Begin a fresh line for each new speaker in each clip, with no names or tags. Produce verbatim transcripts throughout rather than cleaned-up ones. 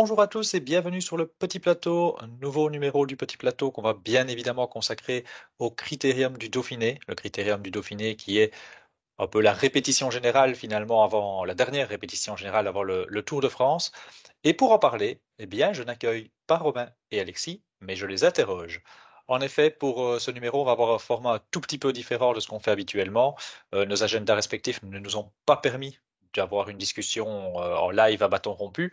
Bonjour à tous et bienvenue sur le Petit Plateau, un nouveau numéro du Petit Plateau qu'on va bien évidemment consacrer au Critérium du Dauphiné. Le Critérium du Dauphiné qui est un peu la répétition générale finalement avant la dernière répétition générale avant le, le Tour de France. Et pour en parler, eh bien, je n'accueille pas Romain et Alexis, mais je les interroge. En effet, pour euh, ce numéro, on va avoir un format un tout petit peu différent de ce qu'on fait habituellement. Euh, nos agendas respectifs ne nous ont pas permis d'avoir une discussion euh, en live à bâton rompu.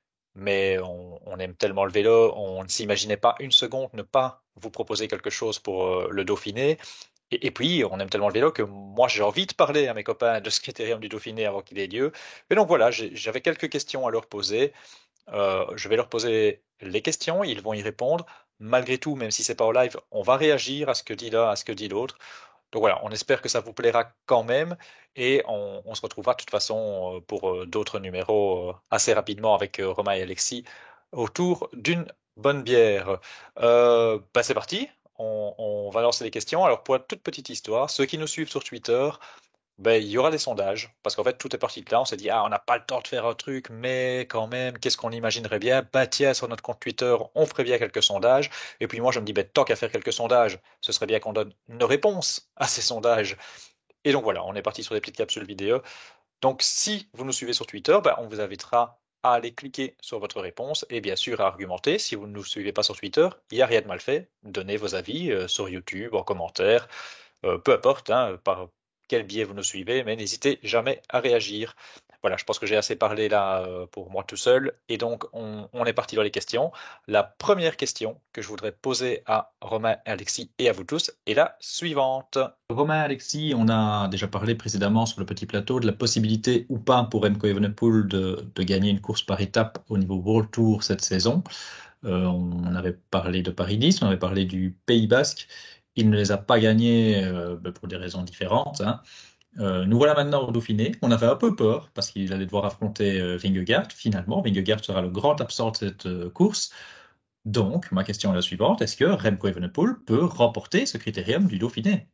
Mais on, on aime tellement le vélo, on ne s'imaginait pas une seconde ne pas vous proposer quelque chose pour euh, le Dauphiné. Et, et puis, on aime tellement le vélo que moi, j'ai envie de parler à mes copains de ce critérium du Dauphiné avant qu'il ait lieu. Et donc voilà, j'ai- j'avais quelques questions à leur poser. Euh, je vais leur poser les questions, ils vont y répondre. Malgré tout, même si c'est pas au live, on va réagir à ce que dit l'un, à ce que dit l'autre. Donc voilà, on espère que ça vous plaira quand même et on, on se retrouvera de toute façon euh, pour euh, d'autres numéros euh, assez rapidement avec euh, Romain et Alexis autour d'une bonne bière. Euh, bah c'est parti, on, on va lancer les questions. Alors pour la toute petite histoire, ceux qui nous suivent sur Twitter, ben, il y aura des sondages, parce qu'en fait, tout est parti de là. On s'est dit, ah, on n'a pas le temps de faire un truc, mais quand même, qu'est-ce qu'on imaginerait bien? Bah, tiens, sur notre compte Twitter, on ferait bien quelques sondages. Et puis moi, je me dis, ben, tant qu'à faire quelques sondages, ce serait bien qu'on donne une réponse à ces sondages. Et donc voilà, on est parti sur des petites capsules vidéo. Donc, si vous nous suivez sur Twitter, ben, on vous invitera à aller cliquer sur votre réponse et bien sûr à argumenter. Si vous ne nous suivez pas sur Twitter, il n'y a rien de mal fait. Donnez vos avis euh, sur YouTube, en commentaire. Euh, peu importe hein, par quel biais vous nous suivez, mais n'hésitez jamais à réagir. Voilà, je pense que j'ai assez parlé là euh, pour moi tout seul, et donc on, on est parti dans les questions. La première question que je voudrais poser à Romain, Alexis et à vous tous est la suivante. Romain, Alexis, on a déjà parlé précédemment sur le petit plateau de la possibilité ou pas pour Remco Evenepoel de, de gagner une course par étape au niveau World Tour cette saison. Euh, on avait parlé de Paris-Nice, on avait parlé du Pays Basque. Il ne les a pas gagnés euh, bah, pour des raisons différentes, hein. Euh, nous voilà maintenant au Dauphiné. On avait un peu peur parce qu'il allait devoir affronter euh, Vingegaard. Finalement, Vingegaard sera le grand absent de cette euh, course. Donc, ma question est la suivante. Est-ce que Remco Evenepoel peut remporter ce critérium du Dauphiné?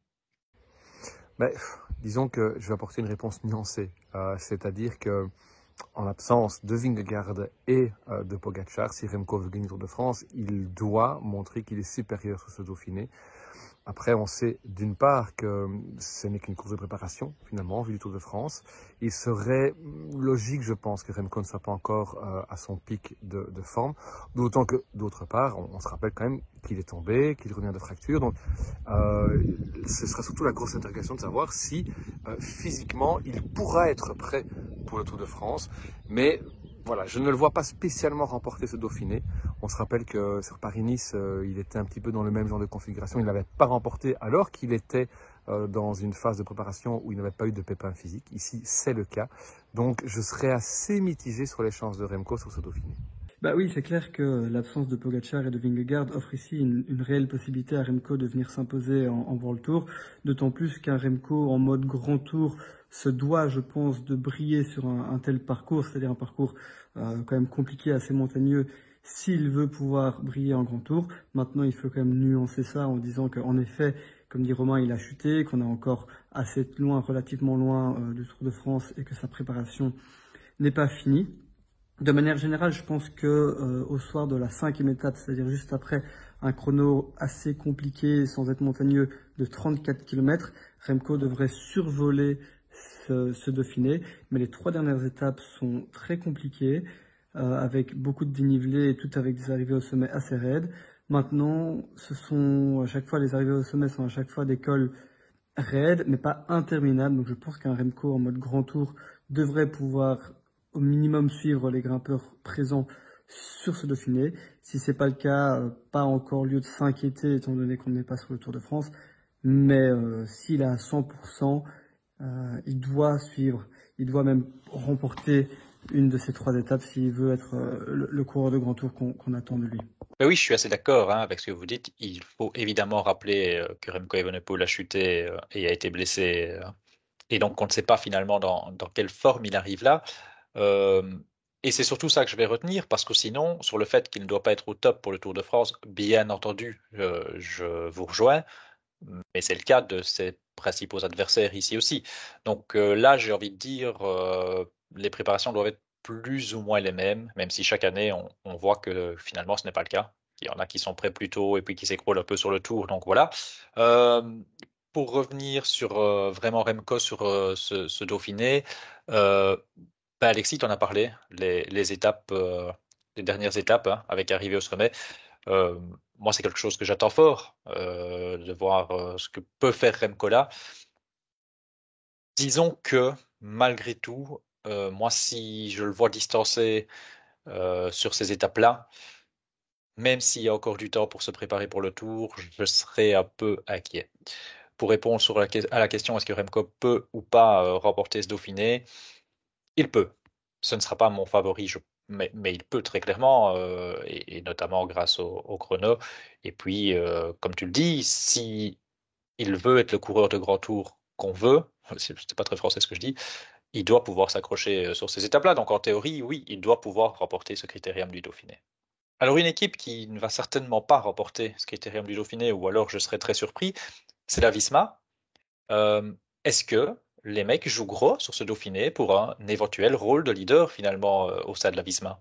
Ben, disons que je vais apporter une réponse nuancée, euh, c'est-à-dire que en l'absence de Vingegaard et euh, de Pogacar, si Remco veut gagner le Tour de France, il doit montrer qu'il est supérieur sur ce Dauphiné. Après, on sait d'une part que ce n'est qu'une course de préparation, finalement, vu du Tour de France. Il serait logique, je pense, que Remco ne soit pas encore euh, à son pic de, de forme. D'autant que, d'autre part, on, on se rappelle quand même qu'il est tombé, qu'il revient de fracture. Donc, euh, ce sera surtout la grosse interrogation de savoir si, euh, physiquement, il pourra être prêt pour le Tour de France. Mais voilà, je ne le vois pas spécialement remporter ce Dauphiné. On se rappelle que sur Paris-Nice, euh, il était un petit peu dans le même genre de configuration. Il ne l'avait pas remporté alors qu'il était euh, dans une phase de préparation où il n'avait pas eu de pépins physiques. Ici, c'est le cas. Donc, je serais assez mitigé sur les chances de Remco sur ce Dauphiné.
Bah oui, c'est clair que l'absence de Pogacar et de Vingegaard offre ici une, une réelle possibilité à Remco de venir s'imposer en, en World Tour, d'autant plus qu'un Remco en mode Grand Tour se doit, je pense, de briller sur un, un tel parcours, c'est-à-dire un parcours euh, quand même compliqué, assez montagneux, s'il veut pouvoir briller en Grand Tour. Maintenant, il faut quand même nuancer ça en disant qu'en effet, comme dit Romain, il a chuté, qu'on est encore assez loin, relativement loin euh, du Tour de France et que sa préparation n'est pas finie. De manière générale, je pense que euh, au soir de la cinquième étape, c'est-à-dire juste après un chrono assez compliqué, sans être montagneux, de trente-quatre kilomètres, Remco devrait survoler ce, ce Dauphiné. Mais les trois dernières étapes sont très compliquées, euh, avec beaucoup de dénivelé et tout avec des arrivées au sommet assez raides. Maintenant, ce sont à chaque fois les arrivées au sommet sont à chaque fois des cols raides, mais pas interminables. Donc je pense qu'un Remco en mode grand tour devrait pouvoir au minimum suivre les grimpeurs présents sur ce Dauphiné. Si c'est pas le cas, euh, pas encore lieu de s'inquiéter étant donné qu'on n'est pas sur le Tour de France. Mais euh, s'il est à cent pour cent, euh, il doit suivre, il doit même remporter une de ces trois étapes s'il veut être euh, le, le coureur de grand tour qu'on qu'on attend de lui.
Ben oui, je suis assez d'accord hein, avec ce que vous dites. Il faut évidemment rappeler euh, que Remco Evenepoel a chuté euh, et a été blessé, euh, et donc on ne sait pas finalement dans, dans quelle forme il arrive là. Euh, et c'est surtout ça que je vais retenir, parce que sinon, sur le fait qu'il ne doit pas être au top pour le Tour de France, bien entendu, euh, je vous rejoins, mais c'est le cas de ses principaux adversaires ici aussi. Donc euh, là, j'ai envie de dire, euh, les préparations doivent être plus ou moins les mêmes, même si chaque année, on, on voit que finalement, ce n'est pas le cas. Il y en a qui sont prêts plus tôt et puis qui s'écroulent un peu sur le tour. Donc voilà. Euh, pour revenir sur euh, vraiment Remco, sur euh, ce, ce Dauphiné, euh, ben Alexis, tu en as parlé, les, les étapes, euh, les dernières étapes, hein, avec arrivée au sommet. Euh, moi, c'est quelque chose que j'attends fort, euh, de voir euh, ce que peut faire Remco là. Disons que, malgré tout, euh, moi, si je le vois distancé euh, sur ces étapes-là, même s'il y a encore du temps pour se préparer pour le tour, je serais un peu inquiet. Pour répondre sur la, à la question, est-ce que Remco peut ou pas euh, remporter ce Dauphiné? Il peut. Ce ne sera pas mon favori, je- mais, mais il peut très clairement, euh, et, et notamment grâce au, au chrono. Et puis, euh, comme tu le dis, si il veut être le coureur de grand tour qu'on veut, c'est c'est pas très français ce que je dis, il doit pouvoir s'accrocher euh, sur ces étapes-là. Donc en théorie, oui, il doit pouvoir remporter ce critérium du Dauphiné. Alors une équipe qui ne va certainement pas remporter ce critérium du Dauphiné, ou alors je serais très surpris, c'est la Visma. Euh, Est-ce que les mecs jouent gros sur ce Dauphiné pour un éventuel rôle de leader finalement euh, au sein de la Visma?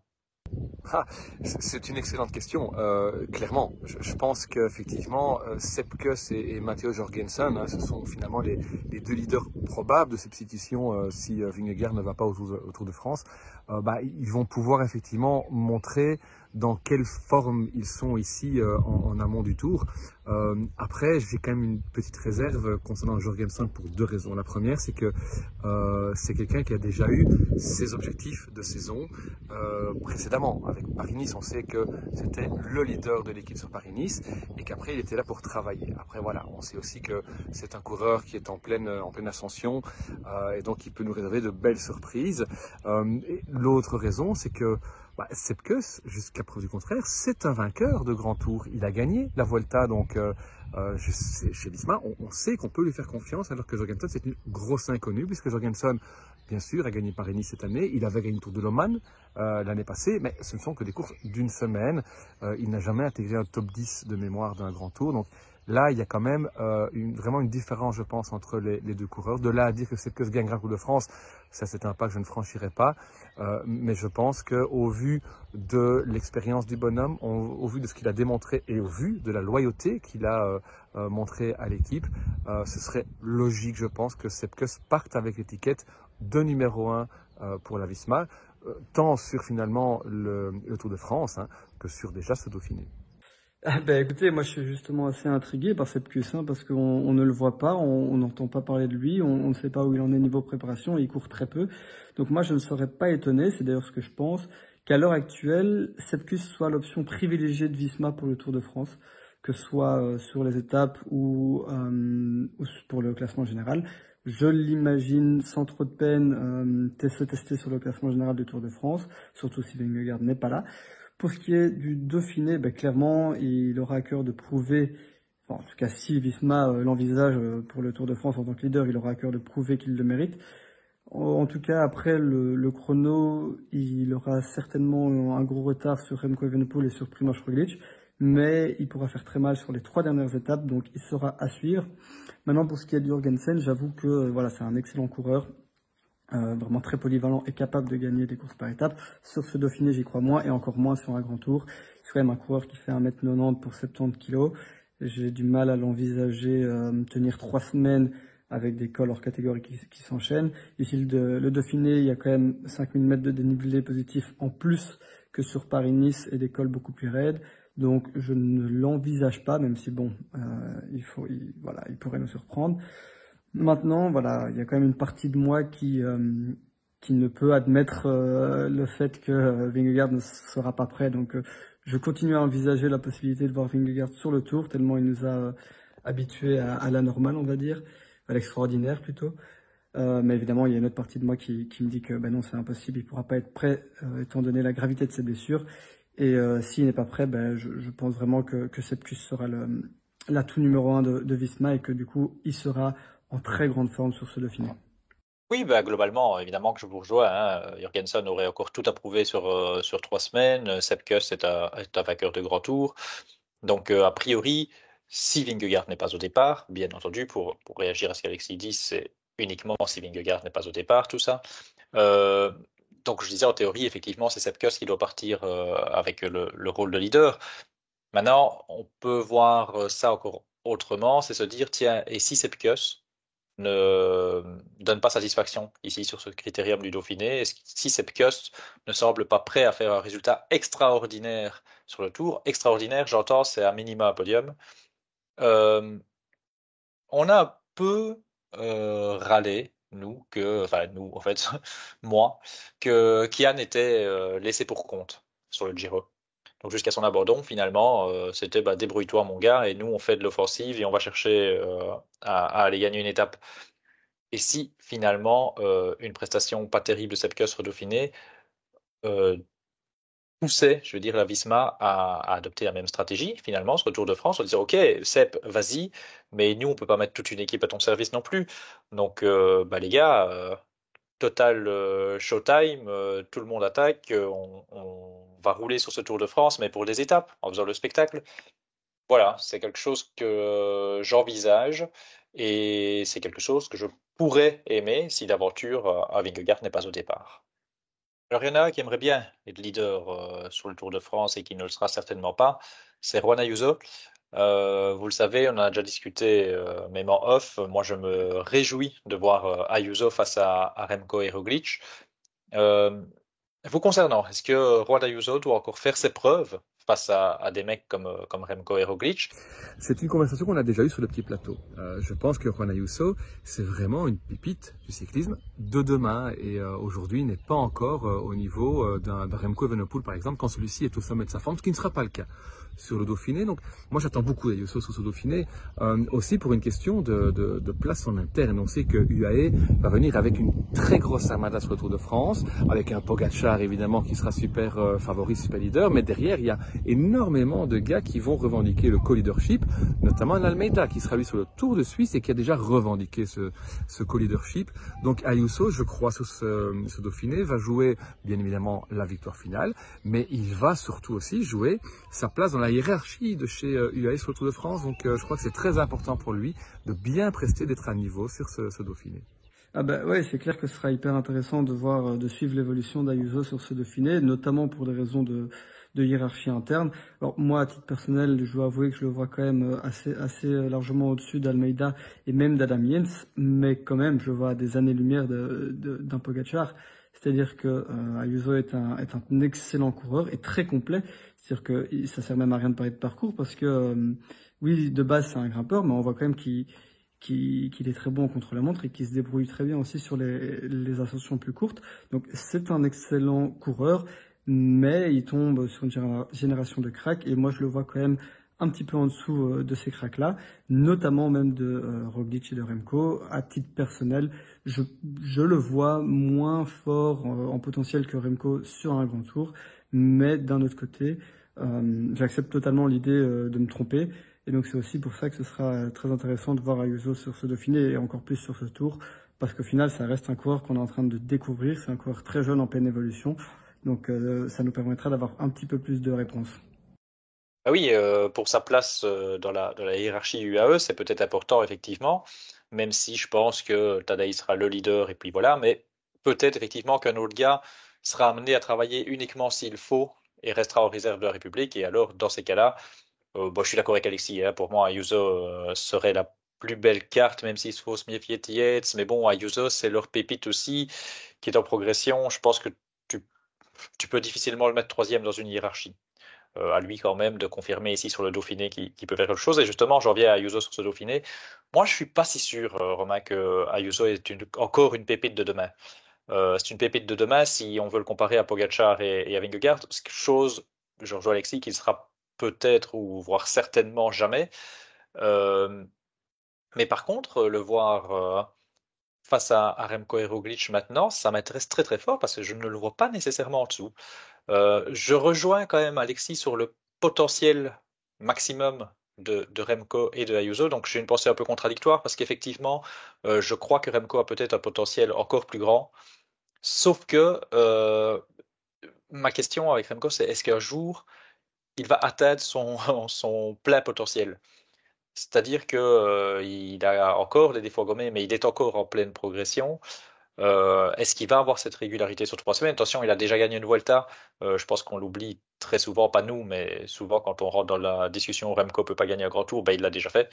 Ah, c'est une excellente question. Euh, clairement, je, je pense qu'effectivement, euh, Sepkus et, et Matteo Jorgensen, hein, ce sont finalement les, les deux leaders probables de substitution euh, si euh, Vingegaard ne va pas au Tour de, au Tour de France. Euh, bah, ils vont pouvoir effectivement montrer dans quelle forme ils sont ici euh, en, en amont du Tour. Euh, après, j'ai quand même une petite réserve concernant Jorgensen pour deux raisons. La première, c'est que euh, c'est quelqu'un qui a déjà eu ses objectifs de saison euh, précédemment. Avec Paris-Nice, on sait que c'était le leader de l'équipe sur Paris-Nice et qu'après il était là pour travailler. Après voilà, on sait aussi que c'est un coureur qui est en pleine, en pleine ascension euh, et donc il peut nous réserver de belles surprises. Euh, L'autre raison, c'est que bah, Sepkus, jusqu'à preuve du contraire, c'est un vainqueur de grand tour. Il a gagné la Vuelta, donc euh, euh, je sais, chez Visma, on, on sait qu'on peut lui faire confiance, alors que Jorgensen, c'est une grosse inconnue, puisque Jorgensen, bien sûr, a gagné Paris-Nice cette année. Il avait gagné le Tour de l'Oman euh, l'année passée, mais ce ne sont que des courses d'une semaine. Euh, il n'a jamais intégré un top dix de mémoire d'un grand tour, donc là, il y a quand même euh, une, vraiment une différence, je pense, entre les, les deux coureurs. De là à dire que Sepkus gagnera le Tour de France, ça c'est un pas que je ne franchirai pas. Euh, mais je pense qu'au vu de l'expérience du bonhomme, au, au vu de ce qu'il a démontré et au vu de la loyauté qu'il a euh, euh, montré à l'équipe, euh, ce serait logique, je pense, que Sepkus parte avec l'étiquette de numéro un euh, pour la Visma, euh, tant sur finalement le, le Tour de France hein, que sur déjà ce Dauphiné.
Ah ben écoutez, moi je suis justement assez intrigué par cette Q S un parce qu'on on ne le voit pas, on n'entend pas parler de lui, on, on ne sait pas où il en est niveau préparation, il court très peu. Donc moi je ne serais pas étonné, c'est d'ailleurs ce que je pense, qu'à l'heure actuelle, Sepkus soit l'option privilégiée de Visma pour le Tour de France, que ce soit euh, sur les étapes ou, euh, ou pour le classement général. Je l'imagine sans trop de peine euh, se tester sur le classement général du Tour de France, surtout si Vingegaard n'est pas là. Pour ce qui est du Dauphiné, ben, clairement, il aura à cœur de prouver, enfin, en tout cas si Visma euh, l'envisage euh, pour le Tour de France en tant que leader, il aura à cœur de prouver qu'il le mérite. En, en tout cas, après le, le chrono, il aura certainement un gros retard sur Remco Evenepoel et sur Primož Roglic, mais il pourra faire très mal sur les trois dernières étapes, donc il sera à suivre. Maintenant, pour ce qui est de Jorgensen, j'avoue que euh, voilà, c'est un excellent coureur. Euh, vraiment très polyvalent et capable de gagner des courses par étapes. Sur ce Dauphiné, j'y crois moins et encore moins sur un grand tour. C'est quand même un coureur qui fait un mètre quatre-vingt-dix pour soixante-dix kilos. J'ai du mal à l'envisager euh, tenir trois semaines avec des cols hors catégorie qui, qui s'enchaînent. Ici, le, le Dauphiné, il y a quand même cinq mille mètres de dénivelé positif en plus que sur Paris-Nice et des cols beaucoup plus raides. Donc, je ne l'envisage pas, même si bon, euh, il faut, il, voilà, il pourrait nous surprendre. Maintenant, voilà, il y a quand même une partie de moi qui euh, qui ne peut admettre euh, le fait que euh, Vingegaard ne sera pas prêt. Donc, euh, je continue à envisager la possibilité de voir Vingegaard sur le tour, tellement il nous a euh, habitués à, à la normale, on va dire, à l'extraordinaire plutôt. Euh, mais évidemment, il y a une autre partie de moi qui, qui me dit que ben non, c'est impossible, il pourra pas être prêt euh, étant donné la gravité de ses blessures. Et euh, s'il n'est pas prêt, ben je, je pense vraiment que que Sepkus sera le l'atout numéro un de, de Visma et que du coup, il sera en très grande forme sur ce Dauphiné.
Oui, bah, globalement, évidemment que je vous rejoins. Hein. Jürgensen aurait encore tout à prouver sur, euh, sur trois semaines. Sepkus est un, est un vainqueur de grand tour. Donc, euh, a priori, si Vingegaard n'est pas au départ, bien entendu, pour, pour réagir à ce qu'Alexis dit, c'est uniquement si Vingegaard n'est pas au départ, tout ça. Euh, donc je disais en théorie, effectivement, c'est Sepp Kuss qui doit partir euh, avec le, le rôle de leader. Maintenant, on peut voir ça encore autrement, c'est se dire, tiens, et si Sepp Kuss ne donne pas satisfaction ici sur ce critérium du Dauphiné, et si Sepp Kuss ne semble pas prêt à faire un résultat extraordinaire sur le Tour, extraordinaire, j'entends, c'est à minima un podium, euh, on a un peu euh, râlé, nous, que, enfin nous, en fait, moi, que Kian était euh, laissé pour compte sur le Giro. Donc jusqu'à son abandon, finalement, euh, c'était bah, débrouille-toi mon gars, et nous on fait de l'offensive et on va chercher euh, à, à aller gagner une étape. Et si finalement euh, une prestation pas terrible de Sepp Kuss sur Dauphiné euh, poussait, je veux dire, la Visma à, à adopter la même stratégie finalement sur le Tour de France, en disant ok Sepp, vas-y, mais nous on peut pas mettre toute une équipe à ton service non plus. Donc euh, bah les gars, euh, total euh, showtime, euh, tout le monde attaque, euh, on, on va rouler sur ce Tour de France, mais pour des étapes, en faisant le spectacle. Voilà, c'est quelque chose que euh, j'envisage et c'est quelque chose que je pourrais aimer si l'aventure euh, à Vingegaard n'est pas au départ. Alors il y en a un qui aimerait bien être leader euh, sur le Tour de France et qui ne le sera certainement pas, c'est Juan Ayuso. Euh, vous le savez, on en a déjà discuté euh, même en off. Moi, je me réjouis de voir euh, Ayuso face à, à Remco et Roglic. Euh, Vous concernant, est-ce que Juan Ayuso doit encore faire ses preuves face à, à des mecs comme, euh, comme Remco et Roglic?
C'est une conversation qu'on a déjà eue sur le petit plateau. Euh, je pense que Juan Ayuso, c'est vraiment une pépite du cyclisme de demain et euh, aujourd'hui n'est pas encore euh, au niveau euh, d'un Remco Evenepoel par exemple quand celui-ci est au sommet de sa forme, ce qui ne sera pas le cas sur le Dauphiné. Donc moi j'attends beaucoup d'Ayuso sur ce Dauphiné, euh, aussi pour une question de, de, de place en interne. On sait que U A E va venir avec une très grosse armada sur le Tour de France, avec un Pogacar évidemment qui sera super euh, favori, super leader, mais derrière il y a énormément de gars qui vont revendiquer le co-leadership, notamment Almeida qui sera lui sur le Tour de Suisse et qui a déjà revendiqué ce, ce co-leadership. Donc Ayuso, je crois, sur ce, ce Dauphiné va jouer bien évidemment la victoire finale, mais il va surtout aussi jouer sa place dans la hiérarchie de chez U A E sur le Tour de France. Donc euh, je crois que c'est très important pour lui de bien prester, d'être à niveau sur ce, ce Dauphiné.
Ah bah ouais, c'est clair que ce sera hyper intéressant de voir, euh, de suivre l'évolution d'Ayuso sur ce Dauphiné, notamment pour des raisons de, de hiérarchie interne. Alors moi, à titre personnel, je dois avouer que je le vois quand même euh, assez, assez euh, largement au-dessus d'Almeida et même d'Adam Jens, mais quand même, je le vois à des années-lumière de, de, d'un Pogacar. C'est-à-dire que euh, Ayuso est un, est un excellent coureur et très complet. C'est-à-dire que ça sert même à rien de parler de parcours parce que euh, oui, de base c'est un grimpeur, mais on voit quand même qu'il qu'il qu'il est très bon contre la montre et qu'il se débrouille très bien aussi sur les, les ascensions plus courtes. Donc c'est un excellent coureur, mais il tombe sur une génération de cracks et moi je le vois quand même un petit peu en dessous euh, de ces cracks-là, notamment même de euh, Roglic et de Remco. À titre personnel, je, je le vois moins fort euh, en potentiel que Remco sur un grand tour, mais d'un autre côté, euh, j'accepte totalement l'idée euh, de me tromper. Et donc c'est aussi pour ça que ce sera très intéressant de voir Ayuso sur ce Dauphiné et encore plus sur ce Tour, parce qu'au final ça reste un coureur qu'on est en train de découvrir, c'est un coureur très jeune en pleine évolution, donc euh, ça nous permettra d'avoir un petit peu plus de réponses.
Ah oui, euh, pour sa place euh, dans la, dans la hiérarchie U A E, c'est peut-être important, effectivement, même si je pense que Tadej sera le leader, et puis voilà, mais peut-être effectivement qu'un autre gars sera amené à travailler uniquement s'il faut et restera en réserve de la République, et alors, dans ces cas-là, euh, bon, je suis d'accord avec Alexis, hein, pour moi, Ayuso euh, serait la plus belle carte, même s'il faut se méfier de Yates, mais bon, Ayuso, c'est leur pépite aussi, qui est en progression, je pense que tu, tu peux difficilement le mettre troisième dans une hiérarchie euh, à lui quand même de confirmer ici sur le Dauphiné qui, qui peut faire quelque chose. Et justement, j'en viens à Ayuso sur ce Dauphiné. Moi, je suis pas si sûr, euh, Romain, que Ayuso est une, encore une pépite de demain. Euh, c'est une pépite de demain si on veut le comparer à Pogacar et, et à Vingegaard. C'est quelque chose, je rejoins Alexis, qui sera peut-être ou voire certainement jamais. Euh, mais par contre, le voir euh, face à, à Remco et Roglic maintenant, ça m'intéresse très très fort parce que je ne le vois pas nécessairement en dessous. Euh, je rejoins quand même Alexis sur le potentiel maximum de, de Remco et de Ayuso, donc j'ai une pensée un peu contradictoire parce qu'effectivement, euh, je crois que Remco a peut-être un potentiel encore plus grand, sauf que euh, ma question avec Remco, c'est est-ce qu'un jour il va atteindre son, son plein potentiel? C'est-à-dire que euh, il a encore des défauts gommés, mais il est encore en pleine progression. Euh, est-ce qu'il va avoir cette régularité sur trois semaines? Attention, il a déjà gagné une Vuelta. Euh, je pense qu'on l'oublie très souvent, pas nous, mais souvent quand on rentre dans la discussion où Remco peut pas gagner un grand tour, ben, il l'a déjà fait.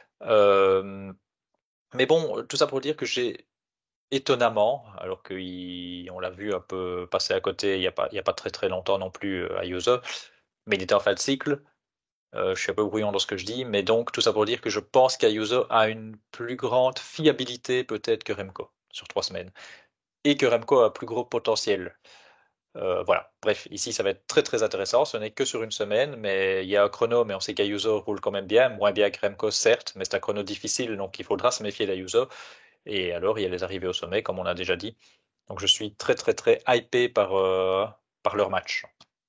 Euh, mais bon, tout ça pour dire que j'ai étonnamment, alors qu'on l'a vu un peu passer à côté il n'y a pas, il y a pas très très longtemps non plus euh, à Ayuso, mais il était en fin de cycle. Euh, je suis un peu brouillon dans ce que je dis, mais donc tout ça pour dire que je pense qu'Ayuso a une plus grande fiabilité peut-être que Remco sur trois semaines, et que Remco a un plus gros potentiel. Euh, voilà. Bref, ici ça va être très très intéressant. Ce n'est que sur une semaine, mais il y a un chrono, mais on sait qu'Ayuso roule quand même bien, moins bien que Remco certes, mais c'est un chrono difficile, donc il faudra se méfier d'Ayuso. Et alors il y a les arrivées au sommet, comme on a déjà dit. Donc je suis très très très hypé par, euh, par leur match.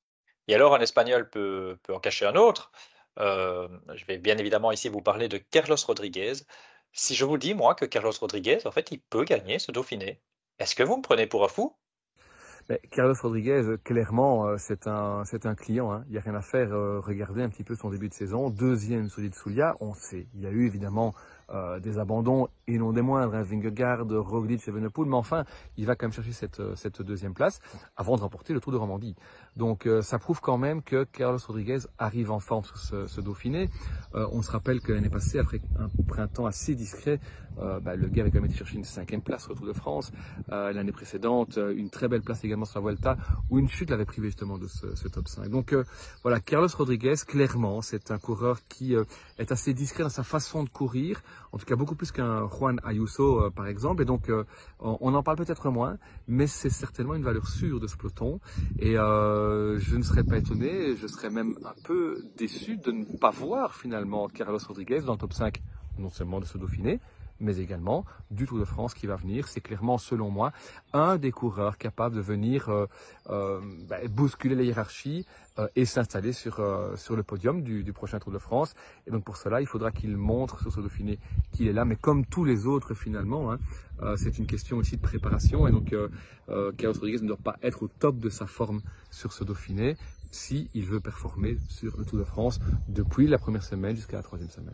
Et alors un Espagnol peut, peut en cacher un autre. Euh, je vais bien évidemment ici vous parler de Carlos Rodriguez. Si je vous dis, moi, que Carlos Rodriguez, en fait, il peut gagner ce Dauphiné, est-ce que vous me prenez pour un fou?
Mais Carlos Rodriguez, clairement, euh, c'est un, c'est un client. Hein. Il n'y a rien à faire. Euh, regardez un petit peu son début de saison. Deuxième sur Soulia, on sait. Il y a eu évidemment euh, des abandons et non des moindres. Hein. Vingegaard, Roglic, Evenepoel. Mais enfin, il va quand même chercher cette, cette deuxième place avant de remporter le Tour de Romandie. Donc euh, ça prouve quand même que Carlos Rodriguez arrive en forme sur ce, ce Dauphiné. Euh, on se rappelle que l'année passée, après un printemps assez discret, euh, bah, le gars avait quand même été chercher une cinquième place sur le Tour de France. Euh, l'année précédente, une très belle place également sur la Vuelta, où une chute l'avait privé justement de ce, ce top cinq. Donc euh, voilà, Carlos Rodriguez, clairement, c'est un coureur qui euh, est assez discret dans sa façon de courir, en tout cas beaucoup plus qu'un Juan Ayuso euh, par exemple, et donc euh, on en parle peut-être moins, mais c'est certainement une valeur sûre de ce peloton, et euh, je ne serais pas étonné, je serais même un peu déçu de ne pas voir finalement Carlos Rodriguez dans le top cinq, non seulement de ce Dauphiné, mais également du Tour de France qui va venir. C'est clairement, selon moi, un des coureurs capables de venir euh, euh, bah, bousculer la hiérarchie euh, et s'installer sur, euh, sur le podium du, du prochain Tour de France. Et donc pour cela, il faudra qu'il montre sur ce Dauphiné qu'il est là. Mais comme tous les autres, finalement, hein, euh, c'est une question aussi de préparation. Et donc euh, euh, Carlos Rodriguez ne doit pas être au top de sa forme sur ce Dauphiné si il veut performer sur le Tour de France depuis la première semaine jusqu'à la troisième semaine.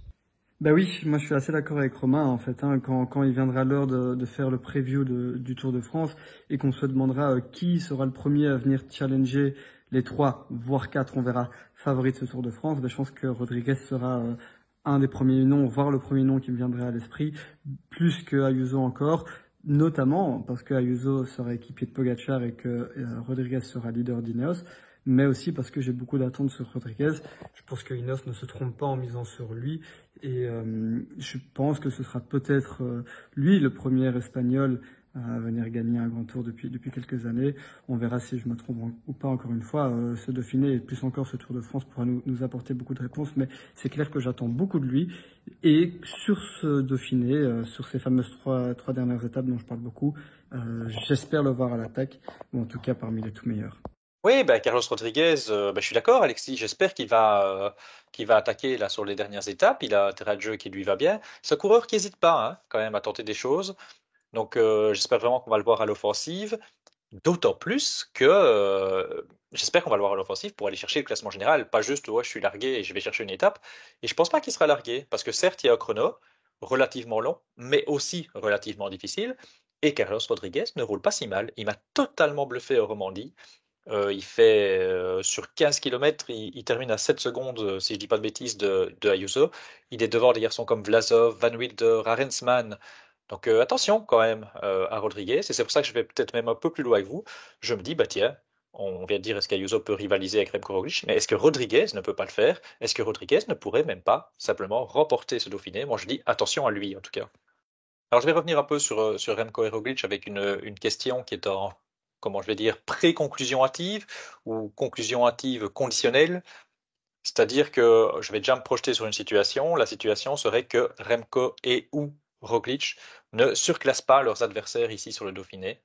Bah oui, moi je suis assez d'accord avec Romain en fait. Hein, quand, quand il viendra l'heure de, de faire le preview de, du Tour de France et qu'on se demandera euh, qui sera le premier à venir challenger les trois, voire quatre, on verra, favoris de ce Tour de France, bah, je pense que Rodriguez sera euh, un des premiers noms, voire le premier nom qui me viendrait à l'esprit, plus que Ayuso encore, notamment parce que Ayuso sera équipier de Pogacar et que euh, Rodriguez sera leader d'Ineos, mais aussi parce que j'ai beaucoup d'attentes sur Rodriguez. Je pense que Ineos ne se trompe pas en misant sur lui. Et euh, je pense que ce sera peut-être euh, lui le premier Espagnol à venir gagner un grand tour depuis, depuis quelques années. On verra si je me trompe ou pas encore une fois. Euh, ce Dauphiné et plus encore ce Tour de France pourra nous, nous apporter beaucoup de réponses. Mais c'est clair que j'attends beaucoup de lui. Et sur ce Dauphiné, euh, sur ces fameuses trois, trois dernières étapes dont je parle beaucoup, euh, j'espère le voir à l'attaque, ou en tout cas parmi les tout meilleurs.
Oui, bah, Carlos Rodriguez, euh, bah, je suis d'accord, Alexis. J'espère qu'il va, euh, qu'il va attaquer là sur les dernières étapes. Il a un terrain de jeu qui lui va bien. C'est un coureur qui n'hésite pas, hein, quand même à tenter des choses. Donc euh, j'espère vraiment qu'on va le voir à l'offensive. D'autant plus que euh, j'espère qu'on va le voir à l'offensive pour aller chercher le classement général. Pas juste, ouais, je suis largué et je vais chercher une étape. Et je pense pas qu'il sera largué. Parce que certes, il y a un chrono relativement long, mais aussi relativement difficile. Et Carlos Rodriguez ne roule pas si mal. Il m'a totalement bluffé au Romandie. Euh, il fait euh, sur quinze kilomètres, il, il termine à sept secondes, euh, si je dis pas de bêtises, de, de Ayuso. Il est devant des garçons comme Vlasov, Van Wilder, Arensman. Donc euh, attention quand même euh, à Rodriguez. Et c'est pour ça que je vais peut-être même un peu plus loin avec vous. Je me dis, bah tiens, on vient de dire est-ce qu'Ayuso peut rivaliser avec Remco Roglic, mais est-ce que Rodriguez ne peut pas le faire? Est-ce que Rodriguez ne pourrait même pas simplement remporter ce Dauphiné? Moi je dis attention à lui en tout cas. Alors je vais revenir un peu sur, euh, sur Remco et Roglic avec une, une question qui est en, comment je vais dire, pré-conclusion hâtive ou conclusion hâtive conditionnelle. C'est-à-dire que je vais déjà me projeter sur une situation. La situation serait que Remco et ou Roglic ne surclassent pas leurs adversaires ici sur le Dauphiné,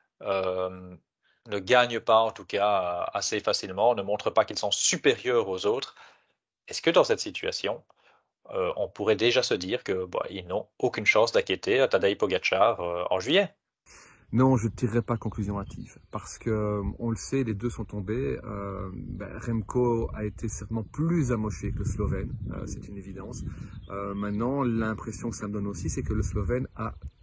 euh, ne gagnent pas en tout cas assez facilement, ne montrent pas qu'ils sont supérieurs aux autres. Est-ce que dans cette situation, euh, on pourrait déjà se dire que bah, ils n'ont aucune chance d'acquitter Tadej Pogacar euh, en juillet?
Non, je ne tirerai pas de conclusion hâtive parce que on le sait, les deux sont tombés. Euh, ben, Remco a été certainement plus amoché que le Slovène, euh, c'est une évidence. Euh, maintenant, l'impression que ça me donne aussi, c'est que le Slovène a tout,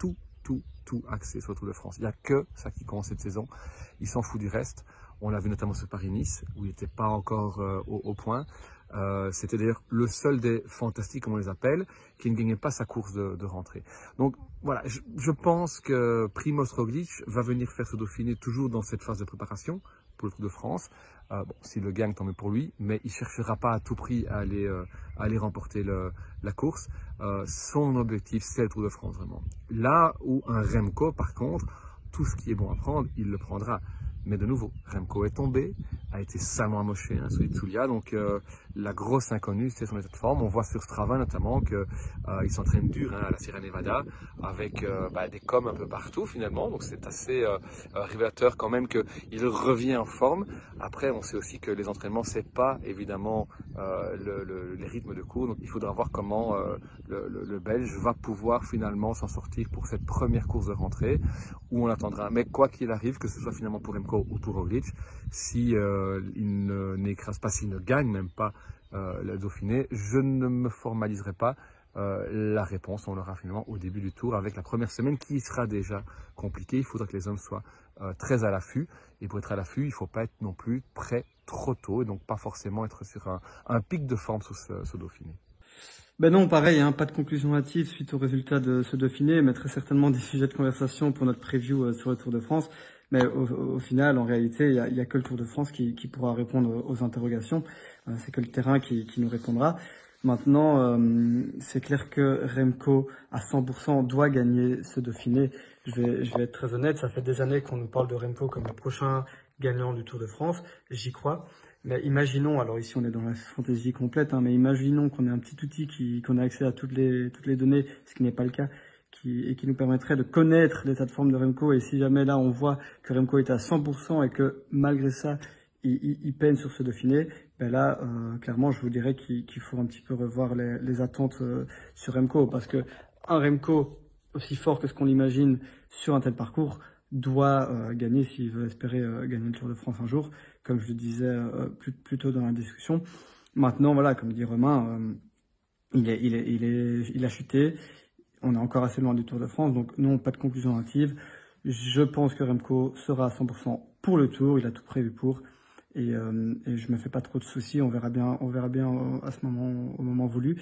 tout, tout axé sur le Tour de France. Il n'y a que ça qui compte cette saison. Il s'en fout du reste. On l'a vu notamment sur Paris-Nice, où il n'était pas encore euh, au, au point. Euh, C'était d'ailleurs le seul des fantastiques, comme on les appelle, qui ne gagnait pas sa course de, de rentrée. Donc voilà, je, je pense que Primož Roglič va venir faire ce Dauphiné toujours dans cette phase de préparation pour le Tour de France. Euh, bon, s'il le gagne, tant mieux pour lui, mais il ne cherchera pas à tout prix à aller, euh, à aller remporter le, la course. Euh, son objectif, c'est le Tour de France, vraiment. Là où un Remco, par contre, tout ce qui est bon à prendre, il le prendra. Mais de nouveau, Remco est tombé, a été salement amoché, hein, sur Itzulia, donc euh, la grosse inconnue, c'est son état de forme. On voit sur Strava notamment qu'il euh, s'entraîne dur hein, à la Sierra Nevada, avec euh, bah, des coms un peu partout finalement, donc c'est assez euh, révélateur quand même qu'il revient en forme. Après, on sait aussi que les entraînements, c'est pas évidemment euh, le, le, les rythmes de cours, donc il faudra voir comment euh, le, le, le Belge va pouvoir finalement s'en sortir pour cette première course de rentrée, où on attendra. Mais quoi qu'il arrive, que ce soit finalement pour Remco ou pour Roglič, si euh, il n'écrase pas, s'il ne gagne même pas euh, le Dauphiné, je ne me formaliserai pas. Euh, la réponse, on l'aura finalement au début du tour avec la première semaine qui sera déjà compliquée. Il faudra que les hommes soient euh, très à l'affût. Et pour être à l'affût, il ne faut pas être non plus prêt trop tôt et donc pas forcément être sur un, un pic de forme sur ce, ce Dauphiné.
Ben non, pareil, hein, pas de conclusion hâtive suite au résultat de ce Dauphiné, mais très certainement des sujets de conversation pour notre preview euh, sur le Tour de France. Mais au, au final, en réalité, il y a, y a que le Tour de France qui, qui pourra répondre aux interrogations. Euh, c'est que le terrain qui, qui nous répondra. Maintenant, euh, c'est clair que Remco, à cent pour cent, doit gagner ce Dauphiné. Je vais, je vais être très honnête, ça fait des années qu'on nous parle de Remco comme le prochain gagnant du Tour de France. J'y crois. Mais imaginons, alors ici on est dans la fantaisie complète, hein, mais imaginons qu'on ait un petit outil qui, qu'on a accès à toutes les, toutes les données, ce qui n'est pas le cas, qui, et qui nous permettrait de connaître l'état de forme de Remco. Et si jamais là on voit que Remco est à cent pour cent et que malgré ça, il, il, il peine sur ce Dauphiné, ben là, euh, clairement, je vous dirais qu'il, qu'il faut un petit peu revoir les, les attentes euh, sur Remco, parce que un Remco aussi fort que ce qu'on l'imagine sur un tel parcours doit euh, gagner s'il veut espérer euh, gagner le Tour de France un jour, comme je le disais euh, plus, plus tôt dans la discussion. Maintenant, voilà, comme dit Romain, euh, il, est, il, est, il, est, il a chuté, on est encore assez loin du Tour de France, donc non, pas de conclusion hâtive. Je pense que Remco sera à cent pour cent pour le Tour, il a tout prévu pour, et, euh, et je me fais pas trop de soucis, on verra bien, on verra bien à ce moment, au moment voulu.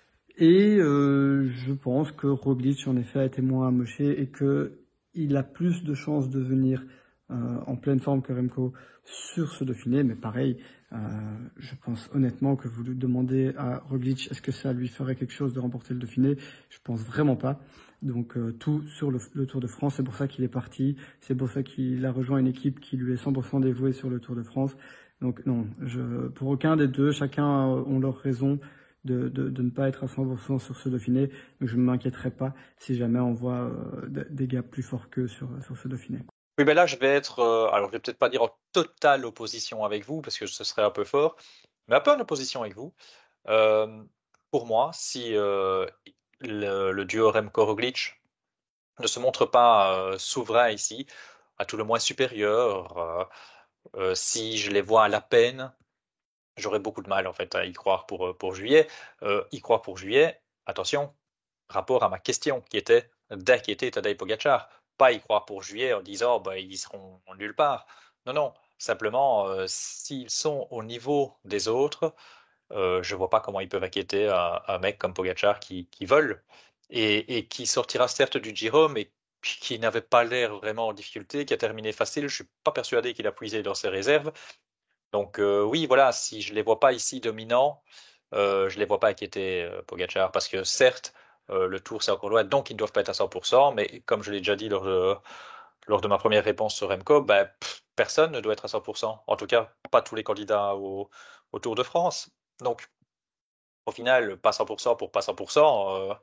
Et euh, je pense que Roglič, en effet, a été moins amoché et que il a plus de chances de venir euh, en pleine forme que Remco sur ce Dauphiné. Mais pareil, euh, je pense honnêtement que vous lui demandez à Roglič est-ce que ça lui ferait quelque chose de remporter le Dauphiné. Je pense vraiment pas. Donc euh, tout sur le, le Tour de France, c'est pour ça qu'il est parti. C'est pour ça qu'il a rejoint une équipe qui lui est cent pour cent dévouée sur le Tour de France. Donc non, je, pour aucun des deux, chacun ont leur raison De, de, de ne pas être à cent pour cent sur ce Dauphiné. Donc je ne m'inquiéterai pas si jamais on voit euh, des gars plus forts qu'eux sur, sur ce Dauphiné.
Oui, ben là, je vais être, euh, alors je vais peut-être pas dire en totale opposition avec vous, parce que ce serait un peu fort, mais un peu en opposition avec vous. Euh, pour moi, si euh, le, le duo Remco-Roglič ne se montre pas euh, souverain ici, à tout le moins supérieur, euh, euh, si je les vois à la peine, j'aurais beaucoup de mal en fait à y croire pour, pour juillet. Euh, y croire pour juillet, attention, rapport à ma question qui était d'inquiéter Tadej Pogacar, pas y croire pour juillet en disant bah, ils seront nulle part. Non, non, simplement euh, s'ils sont au niveau des autres, euh, je vois pas comment ils peuvent inquiéter un, un mec comme Pogacar qui, qui vole et, et qui sortira certes du Giro, mais qui n'avait pas l'air vraiment en difficulté, qui a terminé facile. Je suis pas persuadé qu'il a puisé dans ses réserves. Donc euh, oui, voilà, si je les vois pas ici dominants, euh, je les vois pas inquiéter euh, Pogacar, parce que certes, euh, le Tour c'est encore loin, donc ils ne doivent pas être à cent pour cent, mais comme je l'ai déjà dit lors de, lors de ma première réponse sur Remco, ben, pff, personne ne doit être à cent pour cent. En tout cas, pas tous les candidats au, au Tour de France. Donc au final, pas cent pour cent pour pas cent pour cent, euh,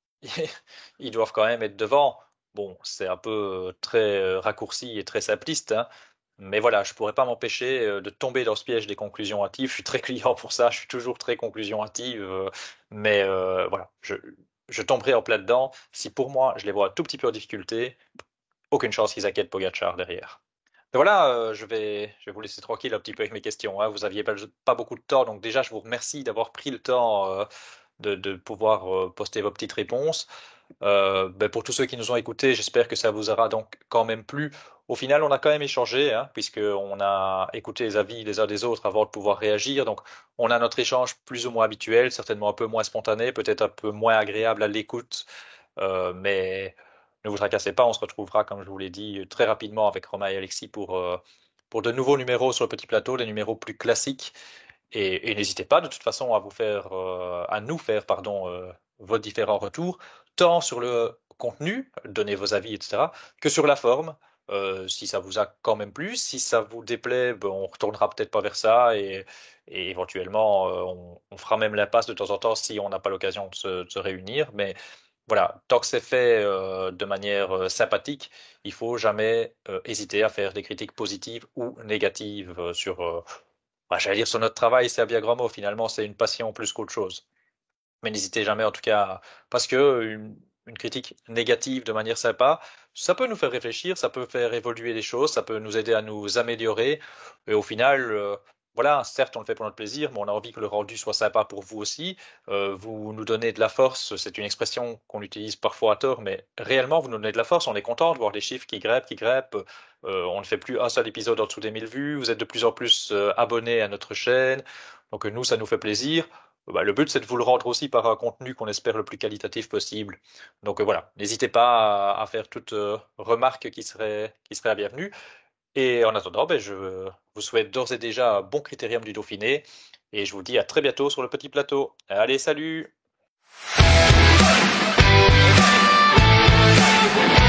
ils doivent quand même être devant. Bon, c'est un peu euh, très euh, raccourci et très simpliste, hein. Mais voilà, je pourrais pas m'empêcher euh, de tomber dans ce piège des conclusions hâtives. Je suis très client pour ça, je suis toujours très conclusion hâtive. euh, mais euh, voilà, je, je tomberai en plein dedans. Si pour moi, je les vois un tout petit peu en difficulté, aucune chance qu'ils inquiètent Pogacar derrière. Mais voilà, euh, je vais, je vais vous laisser tranquille un petit peu avec mes questions, hein. Vous aviez pas, pas beaucoup de temps, donc déjà, je vous remercie d'avoir pris le temps euh, de, de pouvoir euh, poster vos petites réponses. Euh, ben pour tous ceux qui nous ont écoutés, j'espère que ça vous aura donc quand même plu. Au final, on a quand même échangé, hein, puisqu'on a écouté les avis les uns des autres avant de pouvoir réagir. Donc, on a notre échange plus ou moins habituel, certainement un peu moins spontané, peut-être un peu moins agréable à l'écoute. Euh, mais ne vous tracassez pas, on se retrouvera, comme je vous l'ai dit, très rapidement avec Romain et Alexis pour, euh, pour de nouveaux numéros sur le petit plateau, des numéros plus classiques. Et, et n'hésitez pas de toute façon à vous faire, euh, à nous faire, pardon, euh, vos différents retours, tant sur le contenu, donner vos avis, et cetera, que sur la forme. Euh, si ça vous a quand même plu, si ça vous déplaît, ben, on retournera peut-être pas vers ça et, et éventuellement euh, on, on fera même l'impasse de temps en temps si on n'a pas l'occasion de se, de se réunir. Mais voilà, tant que c'est fait euh, de manière euh, sympathique, il faut jamais euh, hésiter à faire des critiques positives ou négatives euh, sur, euh, bah, j'allais dire sur notre travail, c'est un bien grand mot. Finalement, c'est une passion plus qu'autre chose. Mais n'hésitez jamais, en tout cas, parce que une, une critique négative de manière sympa, ça peut nous faire réfléchir, ça peut faire évoluer les choses, ça peut nous aider à nous améliorer. Et au final, euh, voilà, certes, on le fait pour notre plaisir, mais on a envie que le rendu soit sympa pour vous aussi. Euh, vous nous donnez de la force, c'est une expression qu'on utilise parfois à tort, mais réellement, vous nous donnez de la force. On est content de voir les chiffres qui grimpent, qui grimpent. Euh, on ne fait plus un seul épisode en dessous des mille vues. Vous êtes de plus en plus euh, abonnés à notre chaîne. Donc euh, nous, ça nous fait plaisir. Bah, le but, c'est de vous le rendre aussi par un contenu qu'on espère le plus qualitatif possible. Donc euh, voilà, n'hésitez pas à, à faire toute euh, remarque qui serait, qui serait la bienvenue. Et en attendant, ben, je vous souhaite d'ores et déjà un bon critérium du Dauphiné. Et je vous dis à très bientôt sur le petit plateau. Allez, salut!